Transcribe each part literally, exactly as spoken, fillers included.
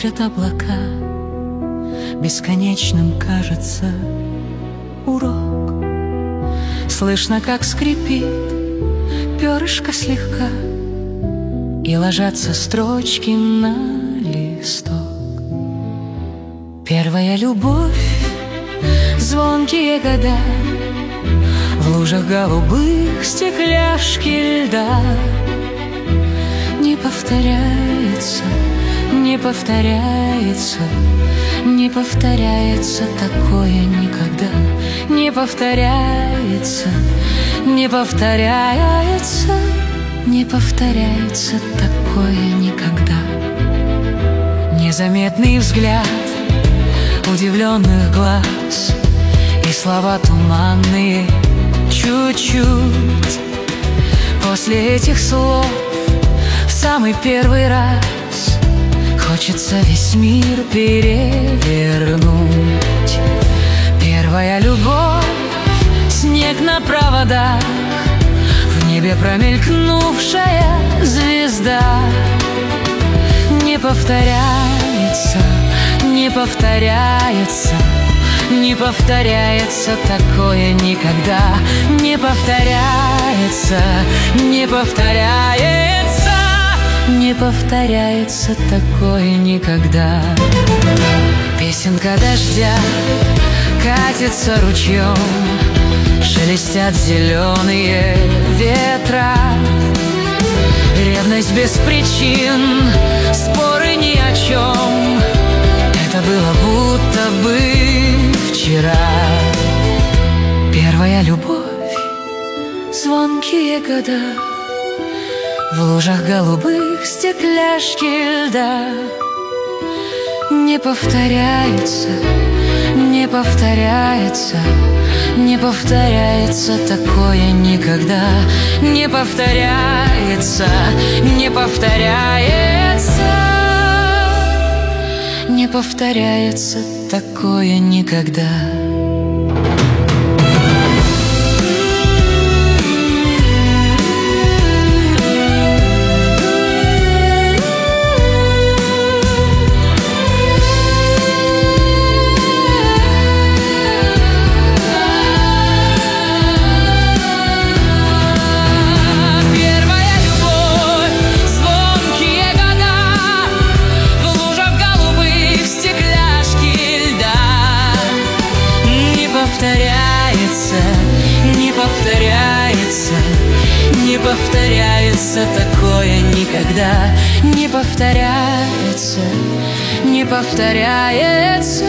смотрят облака, бесконечным кажется урок. Слышно, как скрипит перышко слегка, и ложатся строчки на листок. Первая любовь, звонкие года, в лужах голубых стекляшки льда. Не повторяется, не повторяется, не повторяется такое никогда. Не повторяется, не повторяется, не повторяется такое никогда. Незаметный взгляд удивленных глаз и слова туманные чуть-чуть. После этих слов в самый первый раз хочется весь мир перевернуть. Первая любовь, снег на проводах, в небе промелькнувшая звезда. Не повторяется, не повторяется, не повторяется такое никогда. Не повторяется, не повторяется, не повторяется такое никогда. Песенка дождя катится ручьем, шелестят зеленые ветра. Ревность без причин, споры ни о чем, это было будто бы вчера. Первая любовь, звонкие года, в лужах голубых стекляшки льда. Не повторяется, не повторяется, не повторяется такое никогда. Не повторяется, не повторяется, не повторяется такое никогда. Не повторяется, не повторяется такое никогда. Не повторяется, не повторяется,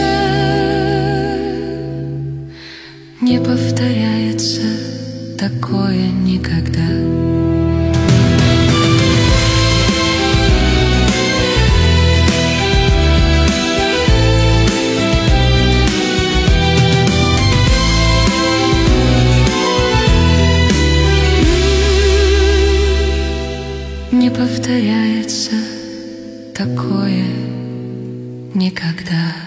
не повторяется такое никогда. Не повторяется такое никогда.